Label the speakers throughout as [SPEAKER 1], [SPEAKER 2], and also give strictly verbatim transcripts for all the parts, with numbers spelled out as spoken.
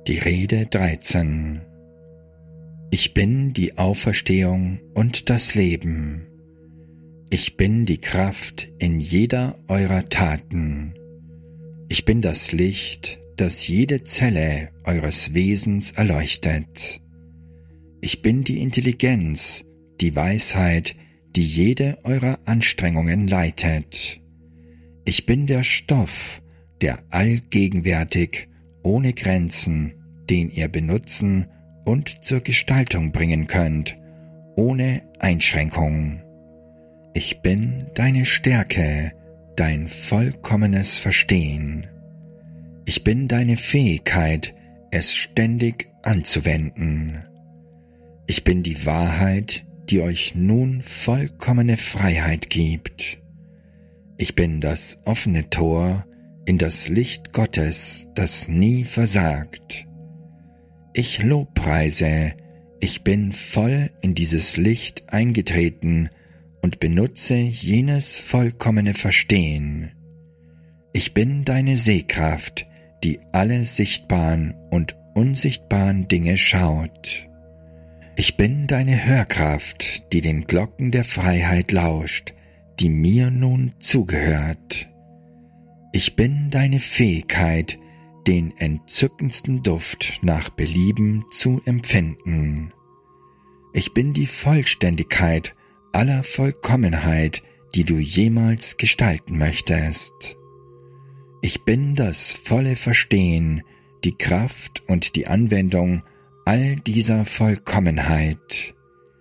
[SPEAKER 1] Die Rede dreizehn. Ich bin die Auferstehung und das Leben. Ich bin die Kraft in jeder eurer Taten. Ich bin das Licht, das jede Zelle eures Wesens erleuchtet. Ich bin die Intelligenz, die Weisheit, die jede eurer Anstrengungen leitet. Ich bin der Stoff, der allgegenwärtig, ohne Grenzen, den ihr benutzen und zur Gestaltung bringen könnt, ohne Einschränkung. Ich bin deine Stärke, dein vollkommenes Verstehen. Ich bin deine Fähigkeit, es ständig anzuwenden. Ich bin die Wahrheit, die euch nun vollkommene Freiheit gibt. Ich bin das offene Tor in das Licht Gottes, das nie versagt. Ich lobpreise, ich bin voll in dieses Licht eingetreten und benutze jenes vollkommene Verstehen. Ich bin deine Sehkraft, die alle sichtbaren und unsichtbaren Dinge schaut. Ich bin deine Hörkraft, die den Glocken der Freiheit lauscht, die mir nun zugehört. Ich bin deine Fähigkeit, den entzückendsten Duft nach Belieben zu empfinden. Ich bin die Vollständigkeit aller Vollkommenheit, die du jemals gestalten möchtest. Ich bin das volle Verstehen, die Kraft und die Anwendung all dieser Vollkommenheit.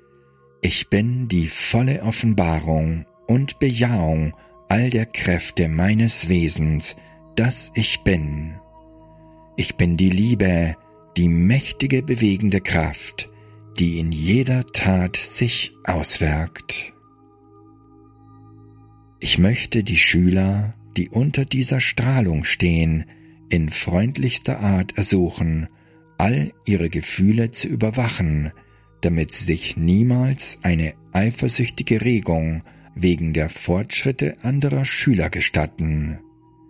[SPEAKER 1] Ich bin die volle Offenbarung und Bejahung all der Kräfte meines Wesens, das ich bin. Ich bin die Liebe, die mächtige bewegende Kraft, die in jeder Tat sich auswirkt. Ich möchte die Schüler, die unter dieser Strahlung stehen, in freundlichster Art ersuchen, all ihre Gefühle zu überwachen, damit sich niemals eine eifersüchtige Regung wegen der Fortschritte anderer Schüler gestatten.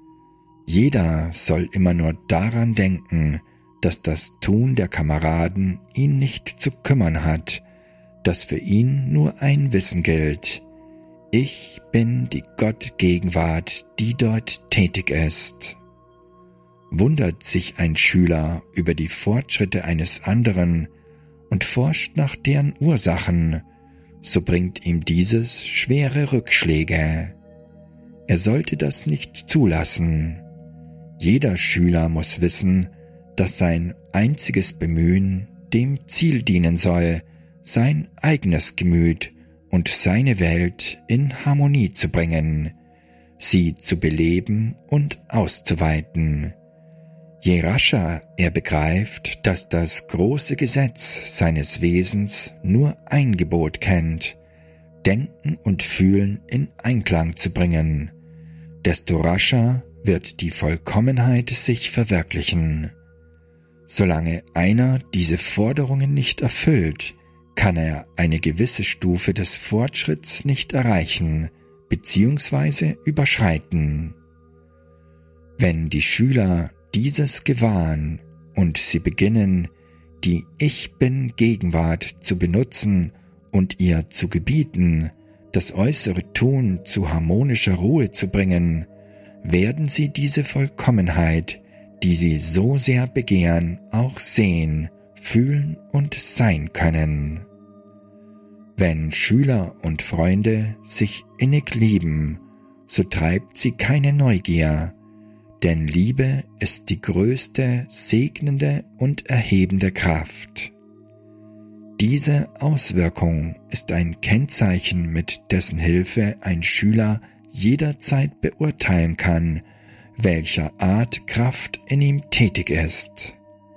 [SPEAKER 1] Jeder soll immer nur daran denken, dass das Tun der Kameraden ihn nicht zu kümmern hat, dass für ihn nur ein Wissen gilt: Ich bin die Gottgegenwart, die dort tätig ist. Wundert sich ein Schüler über die Fortschritte eines anderen und forscht nach deren Ursachen, so bringt ihm dieses schwere Rückschläge. Er sollte das nicht zulassen. Jeder Schüler muss wissen, dass sein einziges Bemühen dem Ziel dienen soll, sein eigenes Gemüt und seine Welt in Harmonie zu bringen, sie zu beleben und auszuweiten. Je rascher er begreift, dass das große Gesetz seines Wesens nur ein Gebot kennt, Denken und Fühlen in Einklang zu bringen, desto rascher wird die Vollkommenheit sich verwirklichen. Solange einer diese Forderungen nicht erfüllt, kann er eine gewisse Stufe des Fortschritts nicht erreichen bzw. überschreiten. Wenn die Schüler dieses gewahren und sie beginnen, die Ich-Bin-Gegenwart zu benutzen und ihr zu gebieten, das äußere Tun zu harmonischer Ruhe zu bringen, werden sie diese Vollkommenheit, die sie so sehr begehren, auch sehen, fühlen und sein können. Wenn Schüler und Freunde sich innig lieben, so treibt sie keine Neugier, denn Liebe ist die größte, segnende und erhebende Kraft. Diese Auswirkung ist ein Kennzeichen, mit dessen Hilfe ein Schüler jederzeit beurteilen kann, welcher Art Kraft in ihm tätig ist.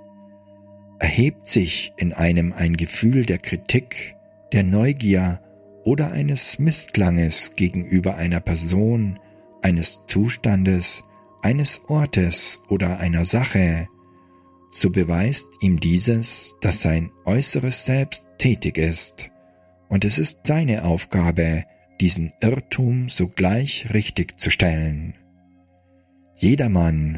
[SPEAKER 1] Erhebt sich in einem ein Gefühl der Kritik, der Neugier oder eines Missklanges gegenüber einer Person, eines Zustandes, eines Ortes oder einer Sache, so beweist ihm dieses, dass sein äußeres Selbst tätig ist, und es ist seine Aufgabe, diesen Irrtum sogleich richtig zu stellen. Jedermann,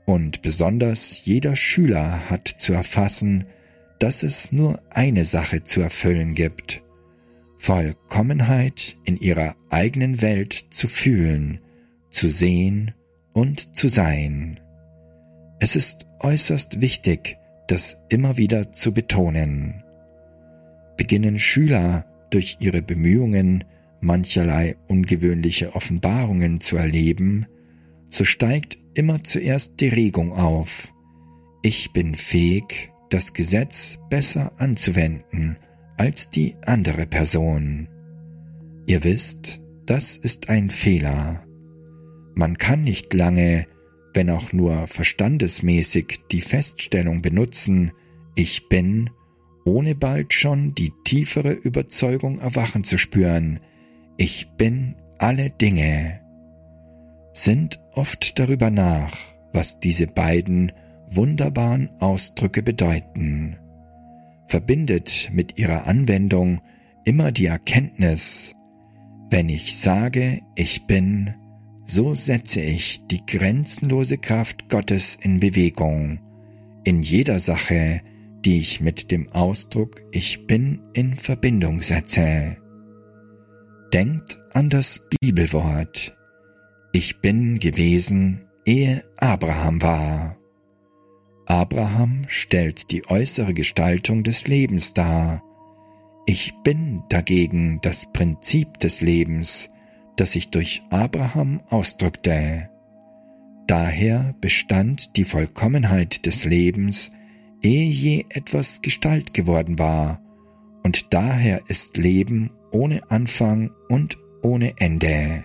[SPEAKER 1] Und besonders jeder Schüler hat zu erfassen, dass es nur eine Sache zu erfüllen gibt: Vollkommenheit in ihrer eigenen Welt zu fühlen, zu sehen und zu sein. Es ist äußerst wichtig, das immer wieder zu betonen. Beginnen Schüler durch ihre Bemühungen, mancherlei ungewöhnliche Offenbarungen zu erleben, so steigt immer zuerst die Regung auf: Ich bin fähig, das Gesetz besser anzuwenden als die andere Person. Ihr wisst, das ist ein Fehler. Man kann nicht lange, wenn auch nur verstandesmäßig, die Feststellung benutzen, ich bin, ohne bald schon die tiefere Überzeugung erwachen zu spüren, ich bin alle Dinge. Sinnt oft darüber nach, was diese beiden wunderbaren Ausdrücke bedeuten. Verbindet mit ihrer Anwendung immer die Erkenntnis: Wenn ich sage, ich bin, so setze ich die grenzenlose Kraft Gottes in Bewegung, in jeder Sache, die ich mit dem Ausdruck Ich bin in Verbindung setze. Denkt an das Bibelwort: Ich bin gewesen, ehe Abraham war. Abraham stellt die äußere Gestaltung des Lebens dar. Ich bin dagegen das Prinzip des Lebens, das sich durch Abraham ausdrückte. Daher bestand die Vollkommenheit des Lebens, ehe je etwas Gestalt geworden war, und daher ist Leben ohne Anfang und ohne Ende.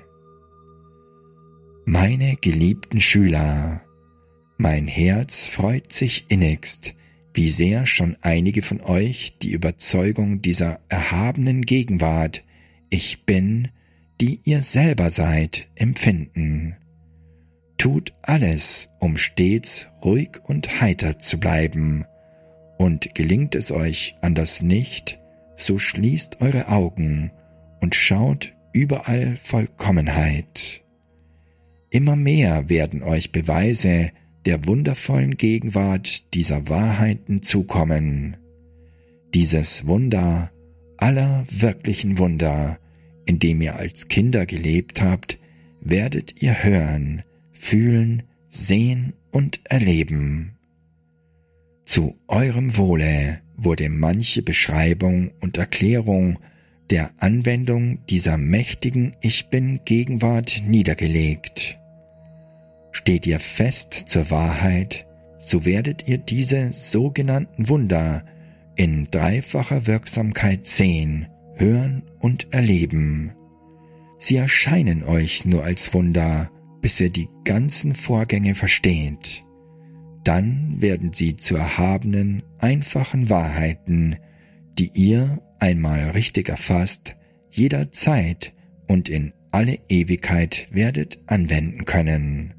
[SPEAKER 1] Meine geliebten Schüler, mein Herz freut sich innigst, wie sehr schon einige von euch die Überzeugung dieser erhabenen Gegenwart, ich bin, die ihr selber seid, empfinden. Tut alles, um stets ruhig und heiter zu bleiben, und gelingt es euch anders nicht, so schließt eure Augen und schaut überall Vollkommenheit. Immer mehr werden euch Beweise der wundervollen Gegenwart dieser Wahrheiten zukommen. Dieses Wunder aller wirklichen Wunder, in dem ihr als Kinder gelebt habt, werdet ihr hören, fühlen, sehen und erleben. Zu eurem Wohle wurde manche Beschreibung und Erklärung der Anwendung dieser mächtigen Ich-Bin-Gegenwart niedergelegt. Steht ihr fest zur Wahrheit, so werdet ihr diese sogenannten Wunder in dreifacher Wirksamkeit sehen, hören und erleben. Sie erscheinen euch nur als Wunder, bis ihr die ganzen Vorgänge versteht. Dann werden sie zu erhabenen, einfachen Wahrheiten, die ihr, einmal richtig erfasst, jederzeit und in alle Ewigkeit werdet anwenden können.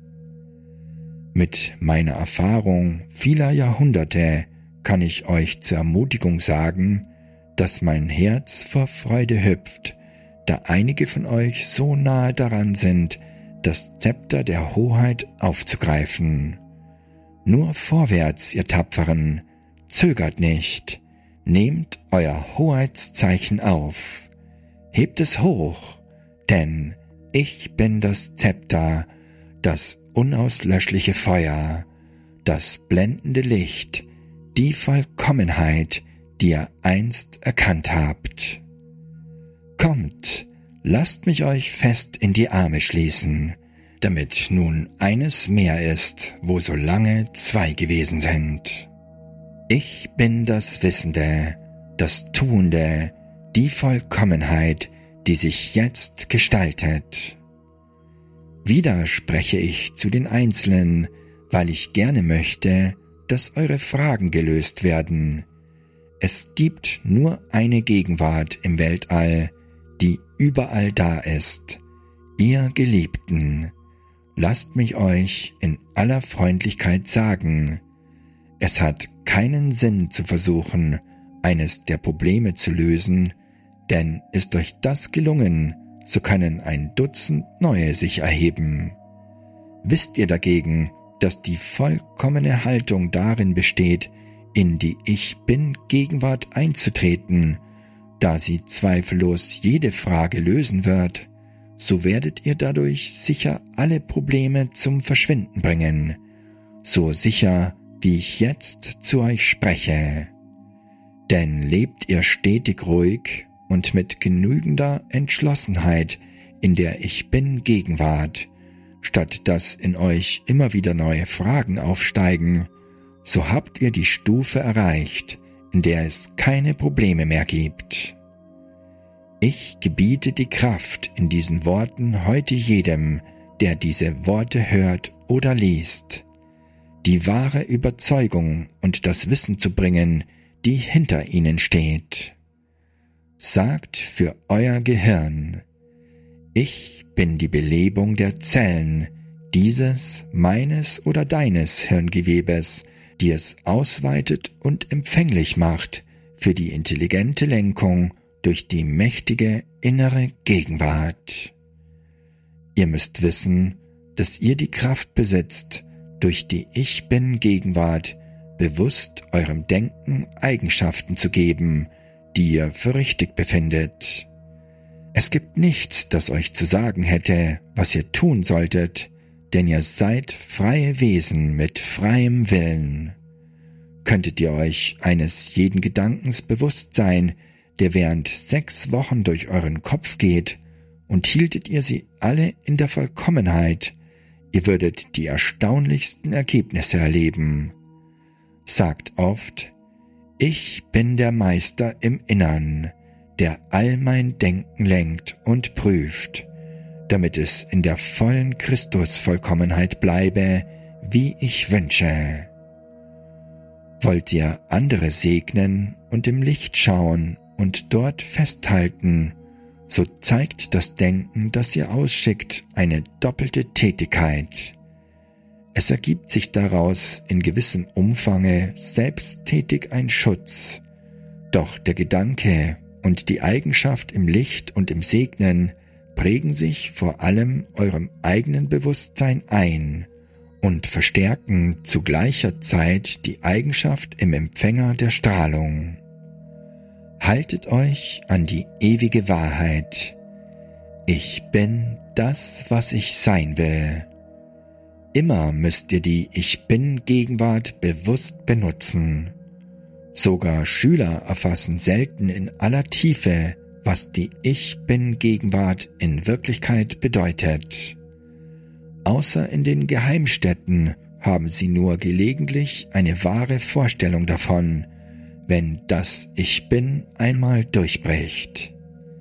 [SPEAKER 1] Mit meiner Erfahrung vieler Jahrhunderte kann ich euch zur Ermutigung sagen, dass mein Herz vor Freude hüpft, da einige von euch so nahe daran sind, das Zepter der Hoheit aufzugreifen. Nur vorwärts, ihr Tapferen, zögert nicht, nehmt euer Hoheitszeichen auf, hebt es hoch, denn ich bin das Zepter, das unauslöschliche Feuer, das blendende Licht, die Vollkommenheit, die ihr einst erkannt habt. Kommt, lasst mich euch fest in die Arme schließen, damit nun eines mehr ist, wo so lange zwei gewesen sind. Ich bin das Wissende, das Tuende, die Vollkommenheit, die sich jetzt gestaltet. Wieder spreche ich zu den Einzelnen, weil ich gerne möchte, dass eure Fragen gelöst werden. Es gibt nur eine Gegenwart im Weltall, die überall da ist. Ihr Geliebten, lasst mich euch in aller Freundlichkeit sagen, es hat keinen Sinn zu versuchen, eines der Probleme zu lösen, denn ist euch das gelungen, so können ein Dutzend neue sich erheben. Wisst ihr dagegen, dass die vollkommene Haltung darin besteht, in die Ich-Bin-Gegenwart einzutreten, da sie zweifellos jede Frage lösen wird, so werdet ihr dadurch sicher alle Probleme zum Verschwinden bringen, so sicher, wie ich jetzt zu euch spreche. Denn lebt ihr stetig ruhig und mit genügender Entschlossenheit in der Ich-Bin-Gegenwart, statt dass in euch immer wieder neue Fragen aufsteigen, so habt ihr die Stufe erreicht, in der es keine Probleme mehr gibt. Ich gebiete die Kraft in diesen Worten heute jedem, der diese Worte hört oder liest, die wahre Überzeugung und das Wissen zu bringen, die hinter ihnen steht. Sagt für euer Gehirn: Ich bin die Belebung der Zellen dieses, meines oder deines Hirngewebes, die es ausweitet und empfänglich macht für die intelligente Lenkung durch die mächtige innere Gegenwart. Ihr müsst wissen, dass ihr die Kraft besitzt, durch die Ich-Bin-Gegenwart bewusst eurem Denken Eigenschaften zu geben, die ihr für richtig befindet. Es gibt nichts, das euch zu sagen hätte, was ihr tun solltet, denn ihr seid freie Wesen mit freiem Willen. Könntet ihr euch eines jeden Gedankens bewusst sein, der während sechs Wochen durch euren Kopf geht, und hieltet ihr sie alle in der Vollkommenheit, ihr würdet die erstaunlichsten Ergebnisse erleben. Sagt oft: Ich bin der Meister im Innern, der all mein Denken lenkt und prüft, damit es in der vollen Christusvollkommenheit bleibe, wie ich wünsche. Wollt ihr andere segnen und im Licht schauen und dort festhalten, so zeigt das Denken, das ihr ausschickt, eine doppelte Tätigkeit. Es ergibt sich daraus in gewissem Umfange selbsttätig ein Schutz, doch der Gedanke und die Eigenschaft im Licht und im Segnen prägen sich vor allem eurem eigenen Bewusstsein ein und verstärken zu gleicher Zeit die Eigenschaft im Empfänger der Strahlung. Haltet euch an die ewige Wahrheit. Ich bin das, was ich sein will. Immer müsst ihr die Ich-Bin-Gegenwart bewusst benutzen. Sogar Schüler erfassen selten in aller Tiefe, was die Ich-Bin-Gegenwart in Wirklichkeit bedeutet. Außer in den Geheimstätten haben sie nur gelegentlich eine wahre Vorstellung davon, wenn das Ich Bin einmal durchbricht.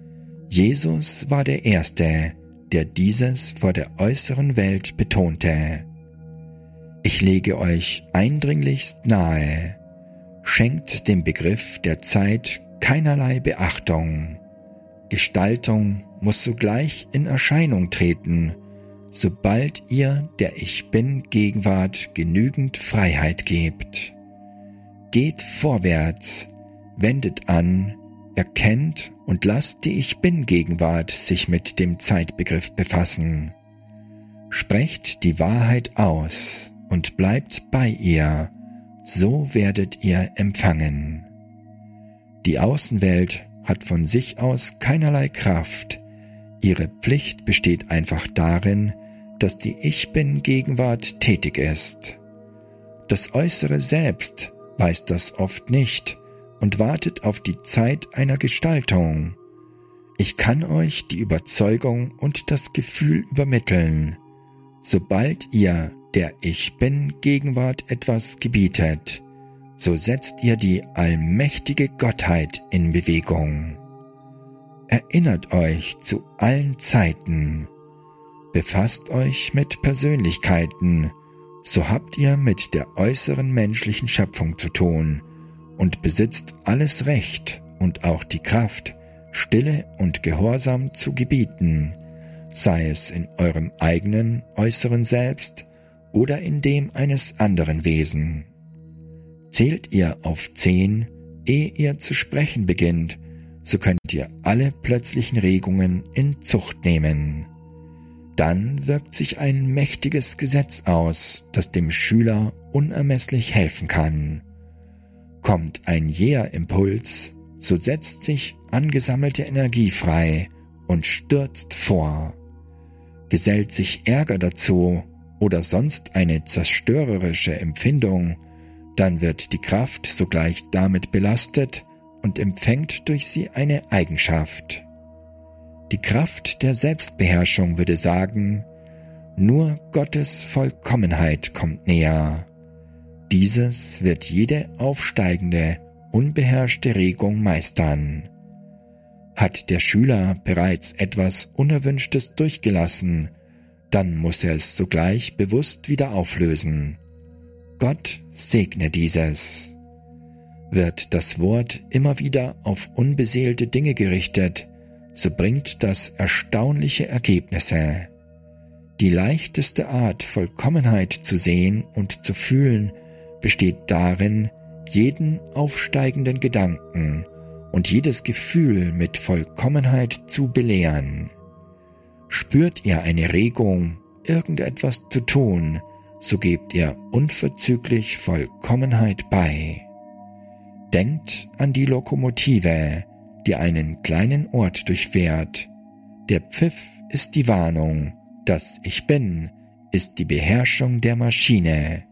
[SPEAKER 1] Jesus war der Erste, der dieses vor der äußeren Welt betonte. Ich lege euch eindringlichst nahe, schenkt dem Begriff der Zeit keinerlei Beachtung. Gestaltung muss sogleich in Erscheinung treten, sobald ihr der Ich-Bin-Gegenwart genügend Freiheit gebt. Geht vorwärts, wendet an, erkennt und lasst die Ich-Bin-Gegenwart sich mit dem Zeitbegriff befassen. Sprecht die Wahrheit aus und bleibt bei ihr, so werdet ihr empfangen. Die Außenwelt hat von sich aus keinerlei Kraft, ihre Pflicht besteht einfach darin, dass die Ich-Bin-Gegenwart tätig ist. Das äußere Selbst weiß das oft nicht und wartet auf die Zeit einer Gestaltung. Ich kann euch die Überzeugung und das Gefühl übermitteln. Sobald ihr der Ich-Bin-Gegenwart etwas gebietet, so setzt ihr die allmächtige Gottheit in Bewegung. Erinnert euch zu allen Zeiten, befasst euch mit Persönlichkeiten, so habt ihr mit der äußeren menschlichen Schöpfung zu tun und besitzt alles Recht und auch die Kraft, Stille und Gehorsam zu gebieten, sei es in eurem eigenen äußeren Selbst oder in dem eines anderen Wesen. Zählt ihr auf zehn, ehe ihr zu sprechen beginnt, so könnt ihr alle plötzlichen Regungen in Zucht nehmen. Dann wirkt sich ein mächtiges Gesetz aus, das dem Schüler unermesslich helfen kann. Kommt ein jäher Impuls, so setzt sich angesammelte Energie frei und stürzt vor. Gesellt sich Ärger dazu oder sonst eine zerstörerische Empfindung, dann wird die Kraft sogleich damit belastet und empfängt durch sie eine Eigenschaft. Die Kraft der Selbstbeherrschung würde sagen, nur Gottes Vollkommenheit kommt näher. Dieses wird jede aufsteigende, unbeherrschte Regung meistern. Hat der Schüler bereits etwas Unerwünschtes durchgelassen, dann muss er es sogleich bewusst wieder auflösen. Gott segne dieses. Wird das Wort immer wieder auf unbeseelte Dinge gerichtet, so bringt das erstaunliche Ergebnisse. Die leichteste Art, Vollkommenheit zu sehen und zu fühlen, besteht darin, jeden aufsteigenden Gedanken und jedes Gefühl mit Vollkommenheit zu belehren. Spürt ihr eine Regung, irgendetwas zu tun, so gebt ihr unverzüglich Vollkommenheit bei. Denkt an die Lokomotive, die einen kleinen Ort durchfährt. Der Pfiff ist die Warnung, das Ich Bin ist die Beherrschung der Maschine.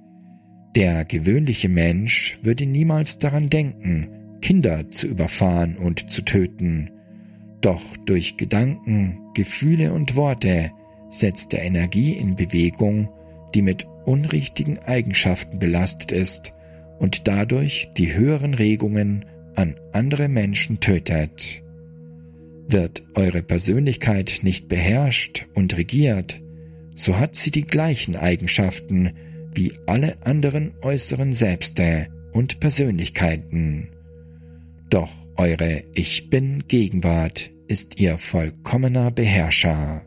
[SPEAKER 1] Der gewöhnliche Mensch würde niemals daran denken, Kinder zu überfahren und zu töten. Doch durch Gedanken, Gefühle und Worte setzt er Energie in Bewegung, die mit unrichtigen Eigenschaften belastet ist und dadurch die höheren Regungen an andere Menschen tötet. Wird eure Persönlichkeit nicht beherrscht und regiert, so hat sie die gleichen Eigenschaften wie alle anderen äußeren Selbste und Persönlichkeiten. Doch eure Ich Bin-Gegenwart ist ihr vollkommener Beherrscher.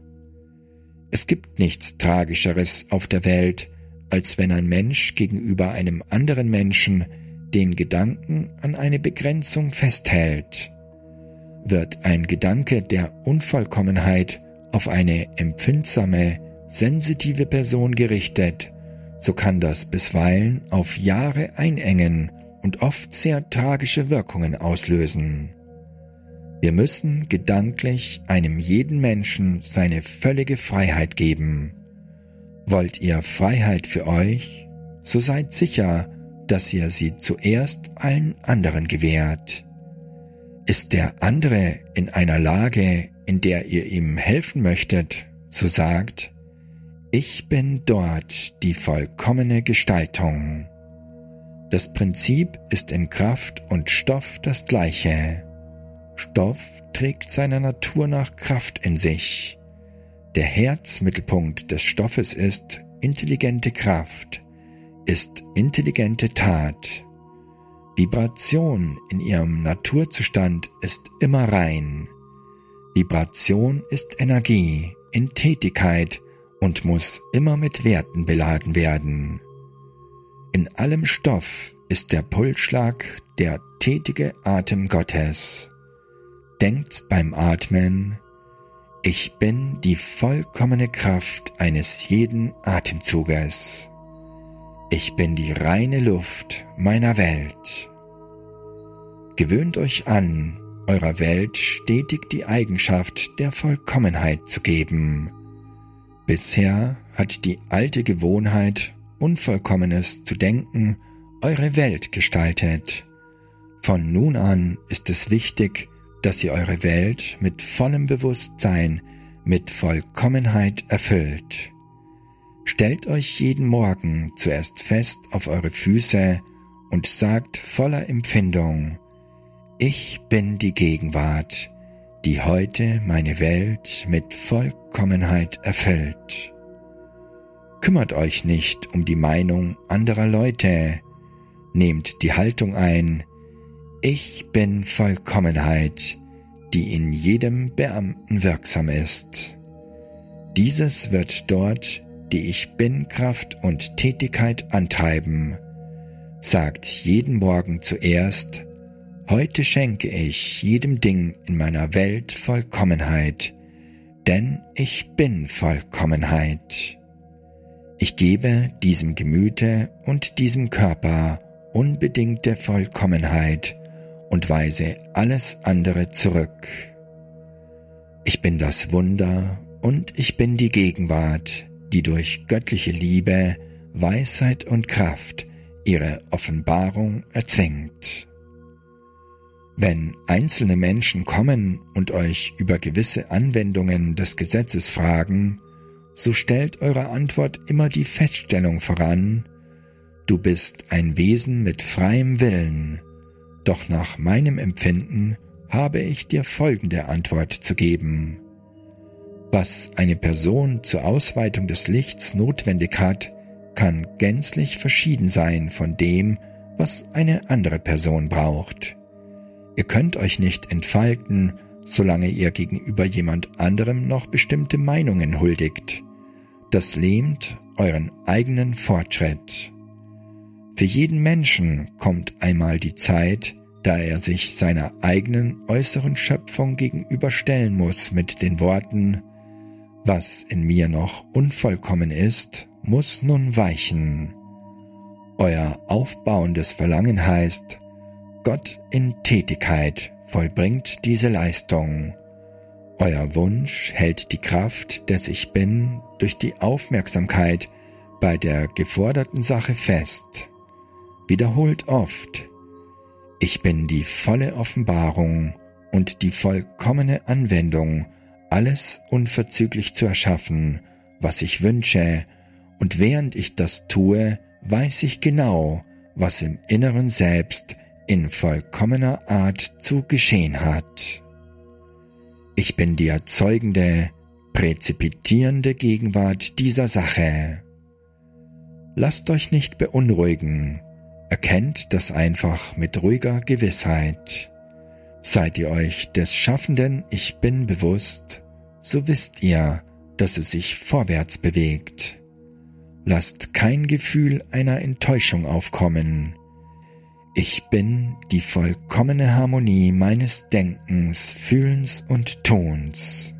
[SPEAKER 1] Es gibt nichts Tragischeres auf der Welt, als wenn ein Mensch gegenüber einem anderen Menschen den Gedanken an eine Begrenzung festhält. Wird ein Gedanke der Unvollkommenheit auf eine empfindsame, sensitive Person gerichtet, so kann das bisweilen auf Jahre einengen und oft sehr tragische Wirkungen auslösen. Wir müssen gedanklich einem jeden Menschen seine völlige Freiheit geben. Wollt ihr Freiheit für euch, so seid sicher, dass ihr sie zuerst allen anderen gewährt. Ist der andere in einer Lage, in der ihr ihm helfen möchtet, so sagt, ich bin dort die vollkommene Gestaltung. Das Prinzip ist in Kraft und Stoff das gleiche. Stoff trägt seiner Natur nach Kraft in sich. Der Herzmittelpunkt des Stoffes ist intelligente Kraft, ist intelligente Tat. Vibration in ihrem Naturzustand ist immer rein. Vibration ist Energie in Tätigkeit und muss immer mit Werten beladen werden. In allem Stoff ist der Pulsschlag der tätige Atem Gottes. Denkt beim Atmen, ich bin die vollkommene Kraft eines jeden Atemzuges. Ich bin die reine Luft meiner Welt. Gewöhnt euch an, eurer Welt stetig die Eigenschaft der Vollkommenheit zu geben. Bisher hat die alte Gewohnheit, Unvollkommenes zu denken, eure Welt gestaltet. Von nun an ist es wichtig, dass ihr eure Welt mit vollem Bewusstsein, mit Vollkommenheit erfüllt. Stellt euch jeden Morgen zuerst fest auf eure Füße und sagt voller Empfindung, ich bin die Gegenwart, die heute meine Welt mit Vollkommenheit erfüllt. Kümmert euch nicht um die Meinung anderer Leute, nehmt die Haltung ein, ich bin Vollkommenheit, die in jedem Beamten wirksam ist. Dieses wird dort die Ich-Bin-Kraft und Tätigkeit antreiben. Sagt jeden Morgen zuerst, heute schenke ich jedem Ding in meiner Welt Vollkommenheit, denn ich bin Vollkommenheit. Ich gebe diesem Gemüte und diesem Körper unbedingte Vollkommenheit und weise alles andere zurück. Ich bin das Wunder und ich bin die Gegenwart, die durch göttliche Liebe, Weisheit und Kraft ihre Offenbarung erzwingt. Wenn einzelne Menschen kommen und euch über gewisse Anwendungen des Gesetzes fragen, so stellt eure Antwort immer die Feststellung voran: Du bist ein Wesen mit freiem Willen, doch nach meinem Empfinden habe ich dir folgende Antwort zu geben. Was eine Person zur Ausweitung des Lichts notwendig hat, kann gänzlich verschieden sein von dem, was eine andere Person braucht. Ihr könnt euch nicht entfalten, solange ihr gegenüber jemand anderem noch bestimmte Meinungen huldigt. Das lähmt euren eigenen Fortschritt. Für jeden Menschen kommt einmal die Zeit, da er sich seiner eigenen äußeren Schöpfung gegenüberstellen muss mit den Worten: Was in mir noch unvollkommen ist, muss nun weichen. Euer aufbauendes Verlangen heißt: Gott in Tätigkeit vollbringt diese Leistung. Euer Wunsch hält die Kraft des Ich Bin durch die Aufmerksamkeit bei der geforderten Sache fest. Wiederholt oft: Ich bin die volle Offenbarung und die vollkommene Anwendung, alles unverzüglich zu erschaffen, was ich wünsche, und während ich das tue, weiß ich genau, was im Inneren Selbst in vollkommener Art zu geschehen hat. Ich bin die erzeugende, präzipitierende Gegenwart dieser Sache. Lasst euch nicht beunruhigen, erkennt das einfach mit ruhiger Gewissheit. Seid ihr euch des schaffenden Ich Bin bewusst, so wisst ihr, dass es sich vorwärts bewegt. Lasst kein Gefühl einer Enttäuschung aufkommen. Ich bin die vollkommene Harmonie meines Denkens, Fühlens und Tuns.